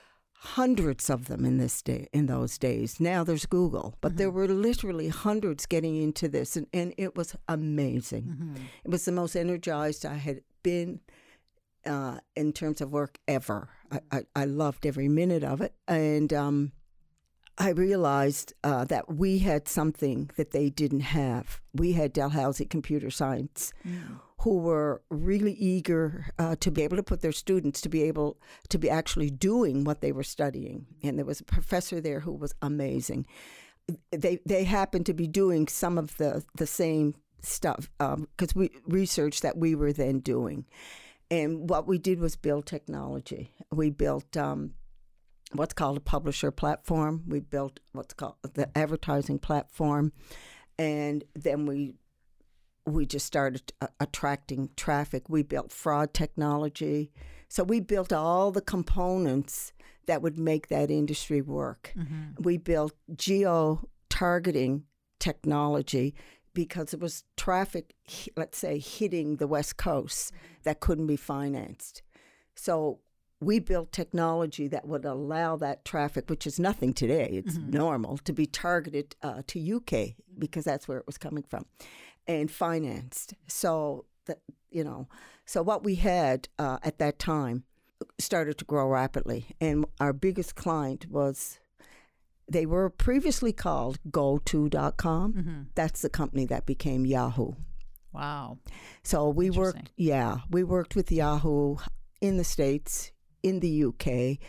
hundreds of them in this day in those days. Now there's Google, but mm-hmm. there were literally hundreds getting into this, and, and it was amazing. Mm-hmm. It was the most energized I had been uh, in terms of work ever. I, I, I loved every minute of it, and um, I realized uh, that we had something that they didn't have. We had Dalhousie Computer Science, mm. who were really eager uh, to be able to put their students to be able to be actually doing what they were studying. And there was a professor there who was amazing. They they happened to be doing some of the, the same stuff because um, we research that we were then doing. And what we did was build technology. We built um, what's called a publisher platform. We built what's called the advertising platform. And then we we just started uh, attracting traffic. We built fraud technology. So we built all the components that would make that industry work. Mm-hmm. We built geo-targeting technology because it was traffic, let's say, hitting the West Coast that couldn't be financed. So we built technology that would allow that traffic, which is nothing today, it's mm-hmm. normal, to be targeted uh, to U K because that's where it was coming from, and financed. So, that, you know, so what we had uh, at that time started to grow rapidly. And our biggest client was, they were previously called go to dot com. Mm-hmm. That's the company that became Yahoo. Wow. So we worked, yeah, we worked with Yahoo in the States, in the U K,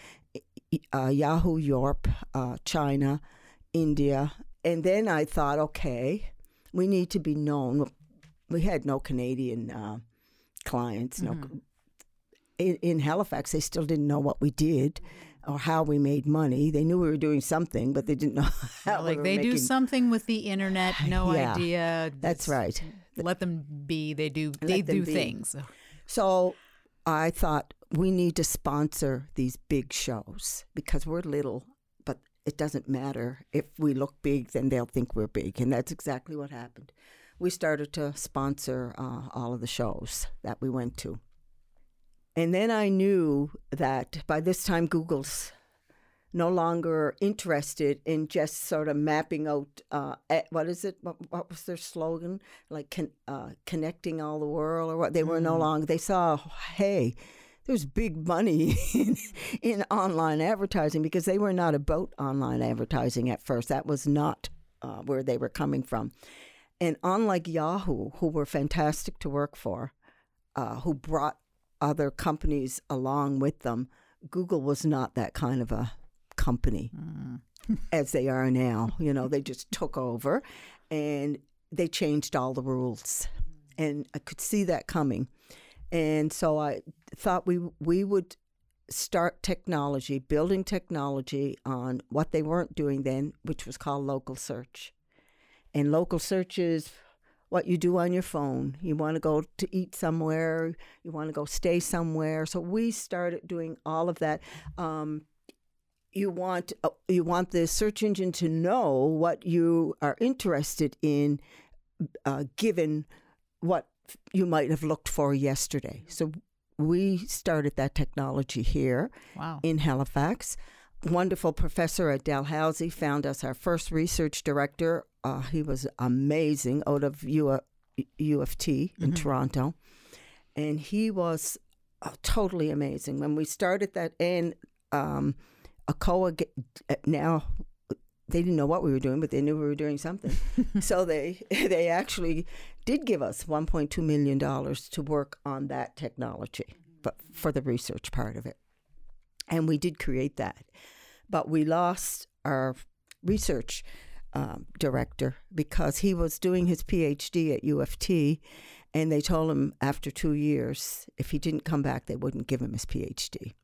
uh, Yahoo Europe, uh, China, India. And then I thought, okay, we need to be known. We had no Canadian uh, clients. Mm-hmm. No, in, in Halifax, they still didn't know what we did or how we made money. They knew we were doing something, but they didn't know how. Like we were they making... do something with the internet, no yeah, idea. That's right. Let them be. They do. Let They do be. things. So I thought we need to sponsor these big shows because we're little, but it doesn't matter. If we look big, then they'll think we're big. And that's exactly what happened. We started to sponsor uh, all of the shows that we went to. And then I knew that by this time Google's no longer interested in just sort of mapping out, uh, what is it? What, what was their slogan? Like con- uh, connecting all the world or what? They were mm. no longer, they saw, hey, there's big money in, in online advertising because they were not about online advertising at first. That was not uh, where they were coming from. And unlike Yahoo, who were fantastic to work for, uh, who brought other companies along with them, Google was not that kind of a company mm. as they are now. You know, they just took over and they changed all the rules. And I could see that coming. And so I thought we we would start technology, building technology on what they weren't doing then, which was called local search. And local search is what you do on your phone. You want to go to eat somewhere, you want to go stay somewhere. So we started doing all of that. Um, you want uh, you want the search engine to know what you are interested in, uh, given what you might have looked for yesterday. So we started that technology here wow. in Halifax. Wonderful professor at Dalhousie found us our first research director. Uh, he was amazing, out of U F, U of T in mm-hmm. Toronto. And he was uh, totally amazing. When we started that, and um, ACOA, now they didn't know what we were doing, but they knew we were doing something. So they they actually did give us one point two million dollars to work on that technology, but for the research part of it. And we did create that. But we lost our research um, director because he was doing his P H D at U of T, and they told him after two years, if he didn't come back, they wouldn't give him his P H D.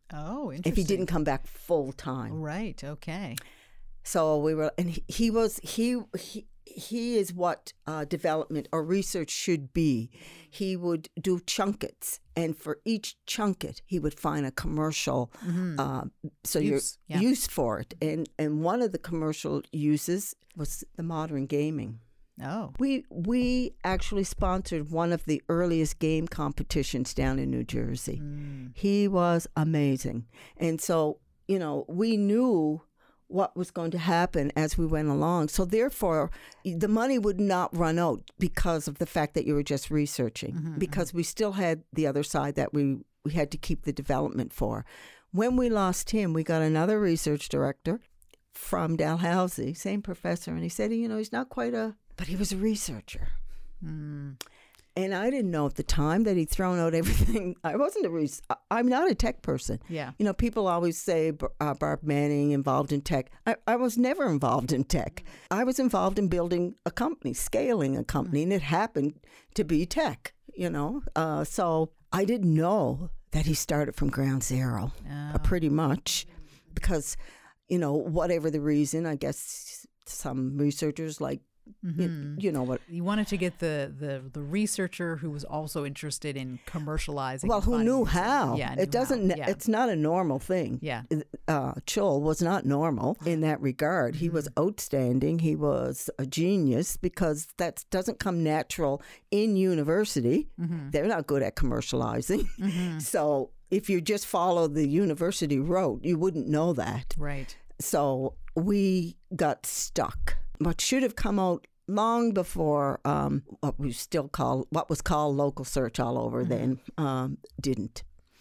Oh, interesting. if he didn't come back full time. Right. Okay. So we were, and he, he was, he, he, he is what uh, development or research should be. He would do chunkets, and for each chunket, he would find a commercial, mm-hmm. uh, so use, you're yeah. use for it. And and one of the commercial uses was the modern gaming. Oh, we we actually sponsored one of the earliest game competitions down in New Jersey. Mm. He was amazing, and so you know we knew what was going to happen as we went along. So therefore, the money would not run out because of the fact that you were just researching, mm-hmm, because we still had the other side that we, we had to keep the development for. When we lost him, we got another research director from Dalhousie, same professor, and he said, you know, he's not quite a, but he was a researcher. Mm. And I didn't know at the time that he'd thrown out everything. I wasn't a res- I'm not a tech person. Yeah. You know, people always say uh, Barb Manning involved in tech. I, I was never involved in tech. I was involved in building a company, scaling a company, and it happened to be tech, you know. Uh, so I didn't know that he started from ground zero, oh. uh, pretty much, because, you know, whatever the reason, I guess some researchers like, Mm-hmm. You, you know what you wanted to get the, the the researcher who was also interested in commercializing. Well, who knew how? Yeah, it doesn't. How. Yeah. It's not a normal thing. Yeah, uh, Chul was not normal in that regard. He mm-hmm. was outstanding. He was a genius because that doesn't come natural in university. Mm-hmm. They're not good at commercializing. Mm-hmm. So if you just follow the university route, you wouldn't know that. Right. So we got stuck. What should have come out long before um, what we still call what was called local search all over mm-hmm. then um, didn't.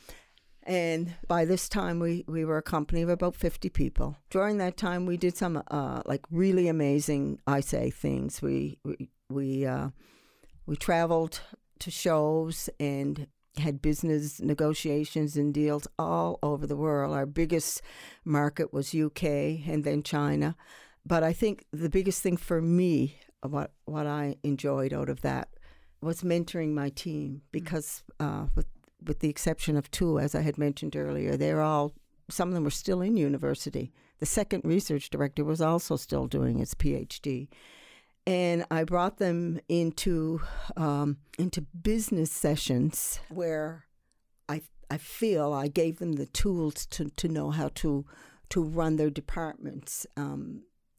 And by this time, we, we were a company of about fifty people. During that time, we did some uh, like really amazing, I say, things. We we we uh, we traveled to shows and had business negotiations and deals all over the world. Our biggest market was U K and then China. But I think the biggest thing for me, what what I enjoyed out of that, was mentoring my team because uh, with with the exception of two, as I had mentioned earlier, they're all, some of them were still in university. The second research director was also still doing his PhD. And I brought them into um, into business sessions where I I feel I gave them the tools to, to know how to to run their departments. Um,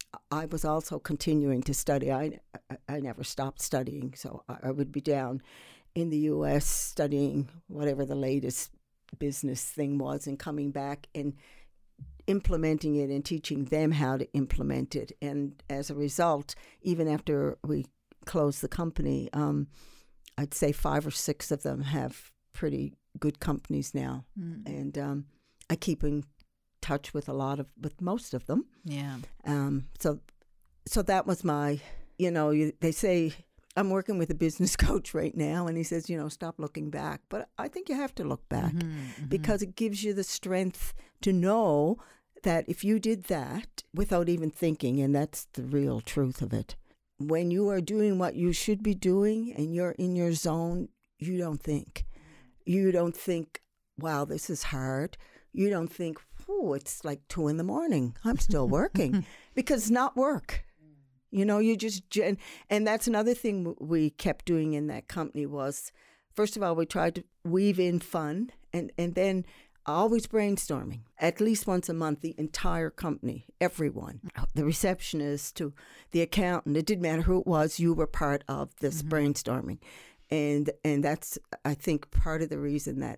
I was also continuing to study. I, I, I never stopped studying, so I, I would be down in the U S studying whatever the latest business thing was and coming back and implementing it and teaching them how to implement it. And as a result, even after we closed the company, um, I'd say five or six of them have pretty good companies now. Mm. And um, I keep in touch with a lot of, with most of them. Yeah. Um. So, so that was my, you know, you, they say, I'm working with a business coach right now, and he says, you know, stop looking back. But I think you have to look back mm-hmm, mm-hmm. because it gives you the strength to know that if you did that without even thinking, and that's the real truth of it, when you are doing what you should be doing and you're in your zone, you don't think. You don't think, wow, this is hard. You don't think, oh, it's like two in the morning. I'm still working because it's not work. You know, you just, and that's another thing we kept doing in that company was, first of all, we tried to weave in fun and, and then always brainstorming. At least once a month, the entire company, everyone, the receptionist to the accountant, it didn't matter who it was, you were part of this mm-hmm. brainstorming. And and that's, I think, part of the reason that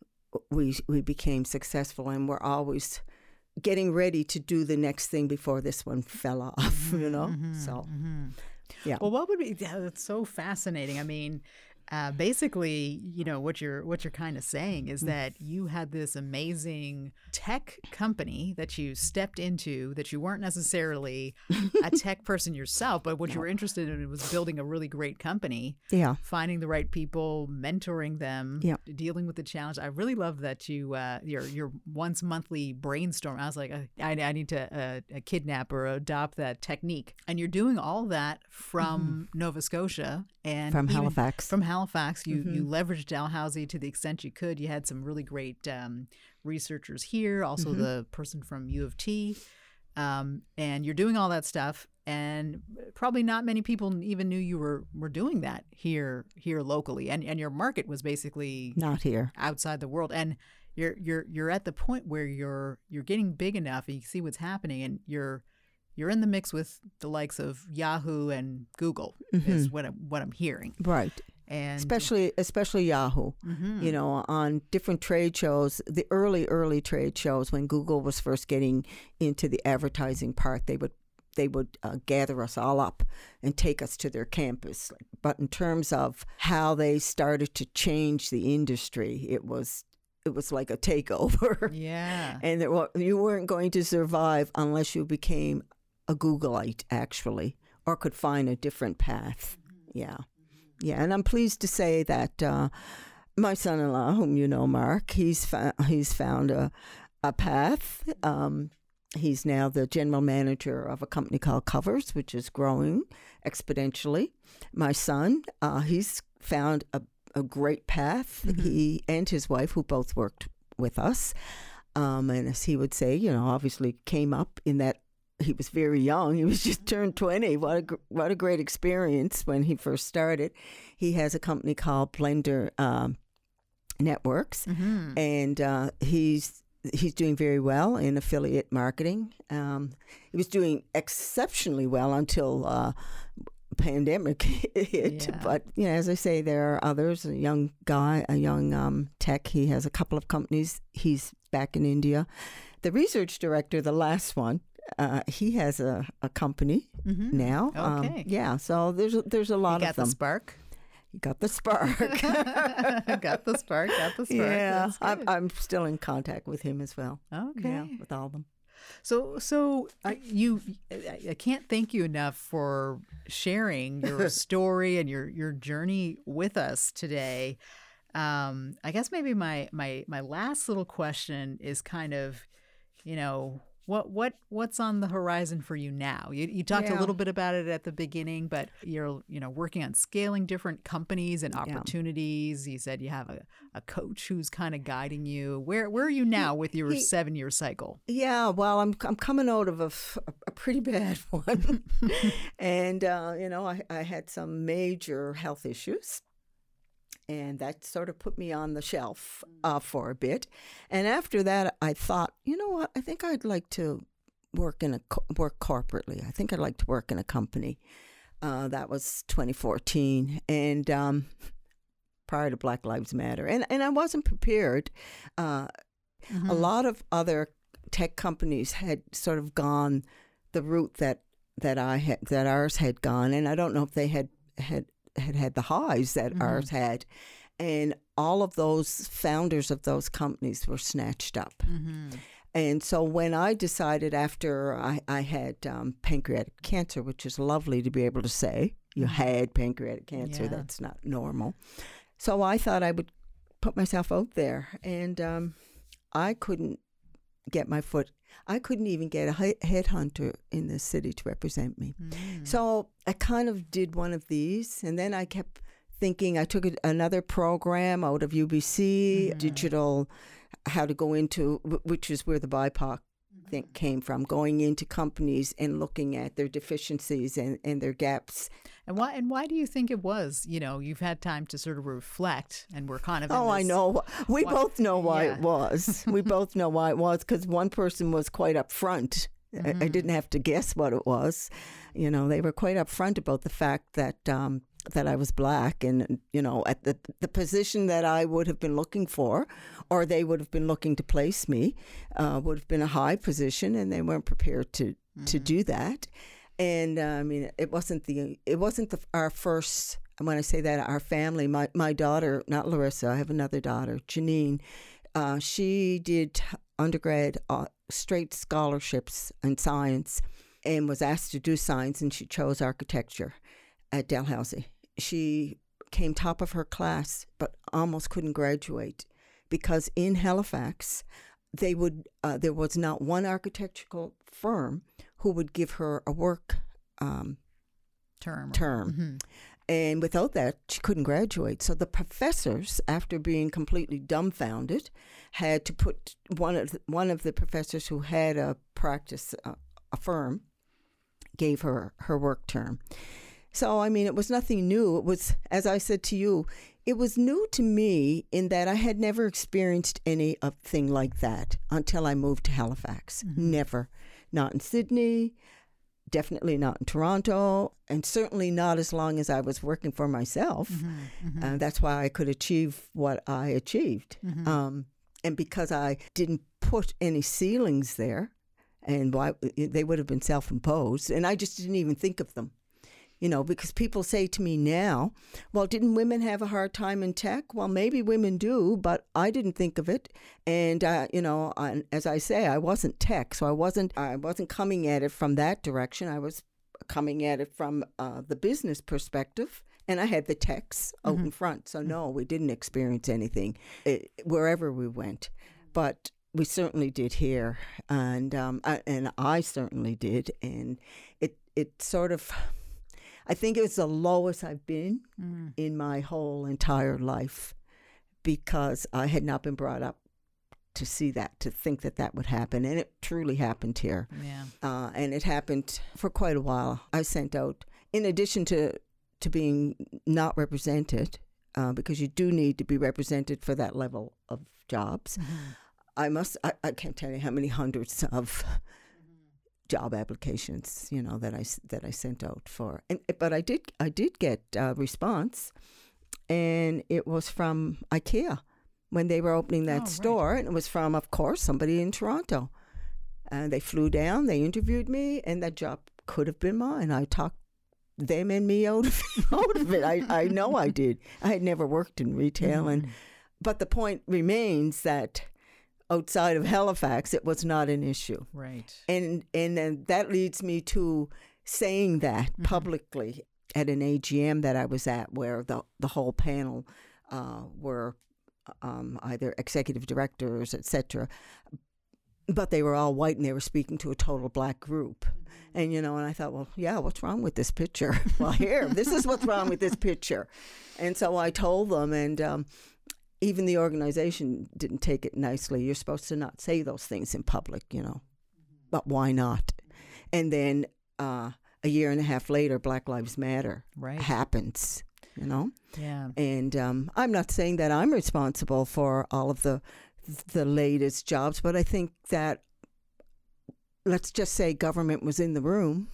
we we became successful, and we're always getting ready to do the next thing before this one fell off, mm-hmm, you know? Mm-hmm, so, mm-hmm. yeah. Well, what would be, that's so fascinating. I mean, uh, basically, you know, what you're, what you're kind of saying is that you had this amazing tech company that you stepped into, that you weren't necessarily a tech person yourself, but what no. you were interested in was building a really great company. Yeah. Finding the right people, mentoring them, yeah. dealing with the challenge. I really love that you, uh, your, your once monthly brainstorm. I was like, I, I need to uh, kidnap or adopt that technique. And you're doing all that from mm-hmm. Nova Scotia and from even, Halifax. From Halifax. Halifax. You Mm-hmm. you leveraged Dalhousie to the extent you could. You had some really great um, researchers here, also Mm-hmm. the person from U of T. Um, and you're doing all that stuff, and probably not many people even knew you were, were doing that here here locally. And and your market was basically Not here. outside the world. And you're you're you're at the point where you're you're getting big enough, and you see what's happening, and you're you're in the mix with the likes of Yahoo and Google, Mm-hmm. is what I'm what I'm hearing. Right. And Especially, especially Yahoo. Mhm. You know, on different trade shows, the early, early trade shows when Google was first getting into the advertising part, they would they would uh, gather us all up and take us to their campus. But in terms of how they started to change the industry, it was it was like a takeover, yeah. and there, wa- you weren't going to survive unless you became a Googleite, actually, or could find a different path. Yeah. Yeah, and I'm pleased to say that uh, my son-in-law, whom you know, Mark, he's fa- he's found a a path. Um, he's now the general manager of a company called Covers, which is growing exponentially. My son, uh, he's found a, a great path. Mhm. He and his wife, who both worked with us, um, and as he would say, you know, obviously came up in that. He was very young. He was just turned twenty. What a gr- what a great experience when he first started. He has a company called Blender um, Networks, Mhm. and uh, he's he's doing very well in affiliate marketing. Um, he was doing exceptionally well until uh, pandemic hit. Yeah. But you know, as I say, there are others. A young guy, a young um, tech. He has a couple of companies. He's back in India. The research director, the last one. Uh, he has a, a company Mhm. now. Okay. Um, yeah, so there's a, there's a lot You of got them. the spark. You got the spark. got the spark. Got the spark. yeah, That's I'm, good. I'm still in contact with him as well. Okay. Yeah, with all of them. So, so I, you, I, I can't thank you enough for sharing your story and your your journey with us today. Um, I guess maybe my my my last little question is kind of, you know, what what what's on the horizon for you now? You you talked a Yeah. little bit about it at the beginning, but you're you know working on scaling different companies and opportunities. You said you have a, a coach who's kind of guiding you. Where where are you now with your he- seven year cycle? Yeah, well, I'm I'm coming out of a, f- a pretty bad one, and uh, you know, I, I had some major health issues, and that sort of put me on the shelf uh, for a bit. And after that, I thought, you know what? I think I'd like to work in a co- work corporately. I think I'd like to work in a company. Uh, that was twenty fourteen, and um, prior to Black Lives Matter, and and I wasn't prepared. Uh, Mm-hmm. A lot of other tech companies had sort of gone the route that that I had that ours had gone, and I don't know if they had had had, had the highs that Mhm. ours had, and all of those founders of those companies were snatched up. Mm-hmm. And so when I decided after I, I had um, pancreatic cancer, which is lovely to be able to say you Mhm. had pancreatic cancer, Yeah. that's not normal. So I thought I would put myself out there, and um, I couldn't get my foot. I couldn't even get a he- headhunter in the city to represent me. Mm. So I kind of did one of these, and then I kept thinking. I took a, another program out of U B C, Mhm. digital, how to go into, wh- which is where the B I P O C thing came from, going into companies and looking at their deficiencies and, and their gaps. And why and why do you think it was? You know, you've had time to sort of reflect, and we're kind of in Oh, I this- know. We why- both know why yeah. it was. We both know why it was, because one person was quite upfront. I, I Mhm. didn't have to guess what it was. You know, they were quite upfront about the fact that um, that I was black, and you know, at the the position that I would have been looking for, or they would have been looking to place me, uh, would have been a high position, and they weren't prepared to to Mhm. do that. And uh, I mean, it wasn't the it wasn't the, our first. And when I say that, our family, my my daughter, not Larissa, I have another daughter, Janine. Uh, she did undergrad uh, straight scholarships in science, and was asked to do science, and she chose architecture at Dalhousie. She came top of her class, but almost couldn't graduate because in Halifax, they would uh, there was not one architectural firm who would give her a work um, term. term. Mhm. And without that, she couldn't graduate. So the professors, after being completely dumbfounded, had to put one of the, one of the professors who had a practice, uh, a firm, gave her her work term. So, I mean, it was nothing new. It was, as I said to you, it was new to me in that I had never experienced anything like that until I moved to Halifax. Mm-hmm. Never. Not in Sydney, definitely not in Toronto, and certainly not as long as I was working for myself. Mm-hmm. Mm-hmm. Uh, that's why I could achieve what I achieved. Mm-hmm. Um, and because I didn't put any ceilings there, and why they would have been self-imposed, and I just didn't even think of them. You know, because people say to me now, well, didn't women have a hard time in tech? Well, maybe women do, but I didn't think of it. And, uh, you know, I, as I say, I wasn't tech, so I wasn't I wasn't coming at it from that direction. I was coming at it from uh, the business perspective, and I had the techs out mm-hmm. in front. So, no, we didn't experience anything it, wherever we went. But we certainly did here, and um, I, and I certainly did. And it it sort of... I think it was the lowest I've been mm. in my whole entire life because I had not been brought up to see that, to think that that would happen. And it truly happened here. Yeah. Uh, and it happened for quite a while. I sent out, in addition to, to being not represented, uh, because you do need to be represented for that level of jobs, mm-hmm. I must, I, I can't tell you how many hundreds of job applications, you know, that I that I sent out for, and but I did I did get a response, and it was from IKEA when they were opening that oh, store, right. And it was from, of course, somebody in Toronto, and they flew down, they interviewed me, and that job could have been mine. I talked them and me out of, out of it. I I know I did. I had never worked in retail, mm-hmm. and but the point remains that outside of Halifax, it was not an issue. Right. And and then that leads me to saying that mm-hmm. publicly at an A G M that I was at, where the, the whole panel uh, were um, either executive directors, et cetera. But they were all white, and they were speaking to a total black group. Mm-hmm. And, you know, and I thought, well, yeah, what's wrong with this picture? Well, here, this is what's wrong with this picture. And so I told them, and um, even the organization didn't take it nicely. You're supposed to not say those things in public, you know, but why not? And then uh, a year and a half later, Black Lives Matter right. happens, you know? Yeah. And um, I'm not saying that I'm responsible for all of the the latest jobs, but I think that, let's just say government was in the room.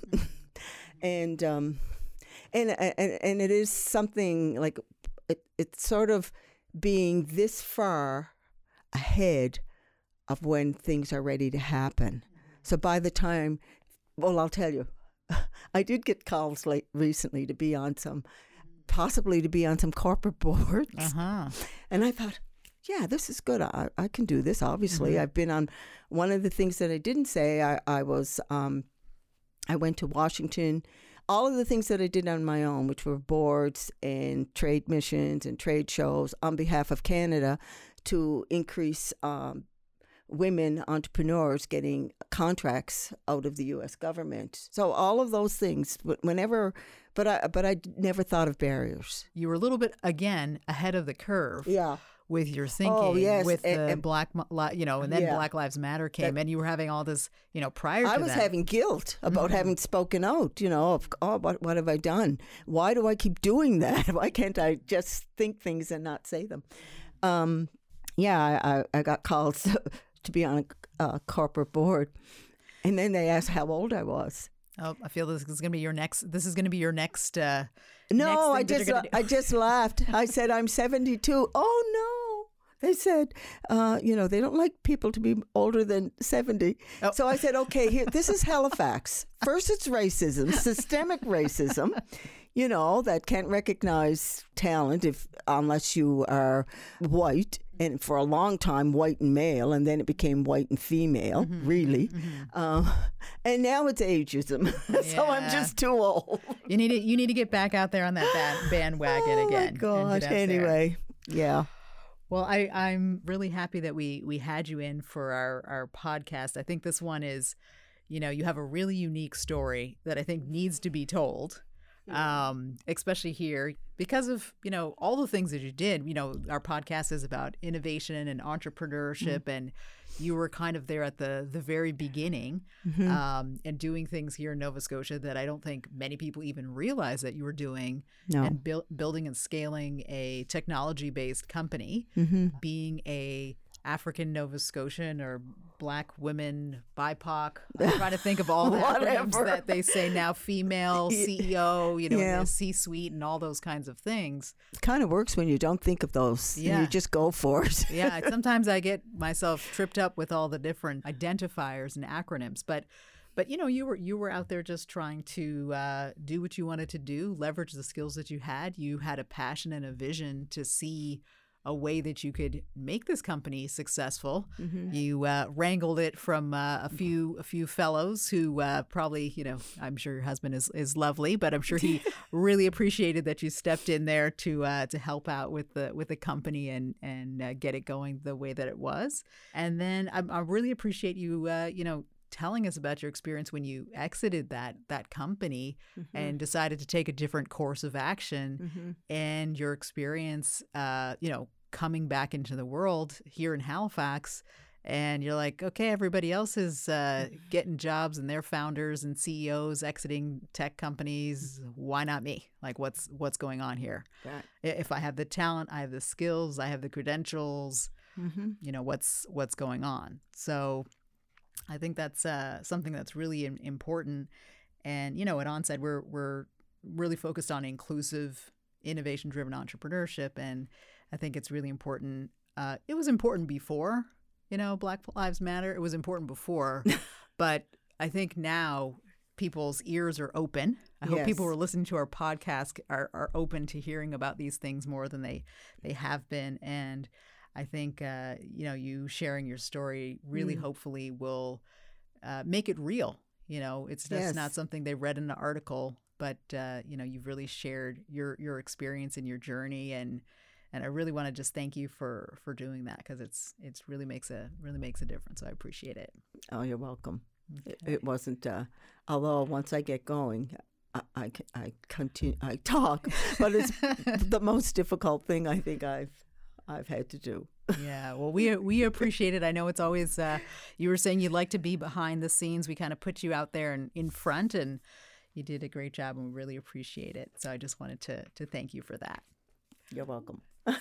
and, um, and, and, and it is something like, it, it's sort of being this far ahead of when things are ready to happen. So by the time, well, I'll tell you, I did get calls late recently to be on some, possibly to be on some corporate boards. Uh-huh. And I thought, yeah, this is good. I, I can do this, obviously. Mm-hmm. I've been on, one of the things that I didn't say, I, I was, um, I went to Washington. All of the things that I did on my own, which were boards and trade missions and trade shows on behalf of Canada to increase um, women entrepreneurs getting contracts out of the U S government. So all of those things, whenever, but I, but I never thought of barriers. You were a little bit, again, ahead of the curve. Yeah. With your thinking, oh, yes. with and, the and, Black, you know, and then yeah. Black Lives Matter came, that, and you were having all this, you know, prior to that. I was that. having guilt about mm-hmm. having spoken out, you know, of, oh, what, what have I done? Why do I keep doing that? Why can't I just think things and not say them? Um, yeah, I, I, I got called to be on a uh, corporate board, and then they asked how old I was. Oh, I feel this is going to be your next. This is going to be your next. Uh, no, next I just la- I just laughed. I said I'm seventy-two. Oh no, they said, uh, you know, they don't like people to be older than seventy. Oh. So I said, okay, here, this is Halifax. First, it's racism, systemic racism. You know, that can't recognize talent if unless you are white, and for a long time white and male, and then it became white and female, mm-hmm, really. Mm-hmm. Um, and now it's ageism. Yeah. So I'm just too old. You need to you need to get back out there on that band, bandwagon oh again. Oh my gosh! Anyway, there. yeah. Well, I, I'm really happy that we we had you in for our, our podcast. I think this one is, you know, you have a really unique story that I think needs to be told. um, especially here because of, you know, all the things that you did. You know, our podcast is about innovation and entrepreneurship, mm-hmm. and you were kind of there at the, the very beginning, mm-hmm. um, and doing things here in Nova Scotia that I don't think many people even realize that you were doing, no. and bu- building and scaling a technology-based company, mm-hmm. being a African Nova Scotian or Black women, B I P O C. I'm trying to think of all the acronyms that they say now, female, C E O, you know, yeah. C-suite and all those kinds of things. It kind of works when you don't think of those. Yeah. And you just go for it. Yeah. Sometimes I get myself tripped up with all the different identifiers and acronyms. But, but you know, you were you were out there just trying to uh, do what you wanted to do, leverage the skills that you had. You had a passion and a vision to see a way that you could make this company successful. Mm-hmm. You uh, wrangled it from uh, a few a few fellows who uh, probably, you know, I'm sure your husband is, is lovely, but I'm sure he really appreciated that you stepped in there to uh, to help out with the with the company and and uh, get it going the way that it was. And then I, I really appreciate you, uh, you know, telling us about your experience when you exited that that company, mm-hmm. and decided to take a different course of action, mm-hmm. and your experience, uh, you know, coming back into the world here in Halifax, and you're like, okay, everybody else is uh, getting jobs and they're founders and C E Os exiting tech companies. Why not me? Like, what's what's going on here? Right. If I have the talent, I have the skills, I have the credentials, mm-hmm. you know, what's what's going on? So I think that's uh, something that's really important. And, you know, at Onside, we're we're really focused on inclusive, innovation-driven entrepreneurship. And I think it's really important. Uh, it was important before, you know, Black Lives Matter. It was important before. But I think now people's ears are open. I hope yes. people who are listening to our podcast are, are open to hearing about these things more than they, they have been. And I think, uh, you know, you sharing your story really mm. hopefully will uh, make it real. You know, it's just yes. not something they read in an article, but, uh, you know, you've really shared your your experience and your journey. And and I really want to just thank you for, for doing that, because it's it's really makes a really makes a difference. So I appreciate it. Oh, you're welcome. Okay. It, it wasn't, uh, although once I get going, I, I, I continue, I talk, but it's the most difficult thing I think I've I've had to do. Yeah, well, we we appreciate it. I know it's always, uh, you were saying you'd like to be behind the scenes. We kind of put you out there and in front, and you did a great job, and we really appreciate it. So I just wanted to to thank you for that. You're welcome.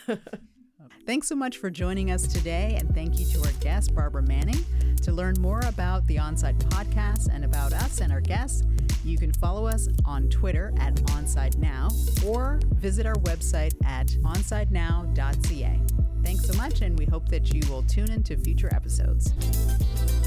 Thanks so much for joining us today, and thank you to our guest, Barbara Manning. To learn more about the Onside podcast and about us and our guests, you can follow us on Twitter at Onside Now or visit our website at onside now dot c a. Thanks so much, and we hope that you will tune into future episodes.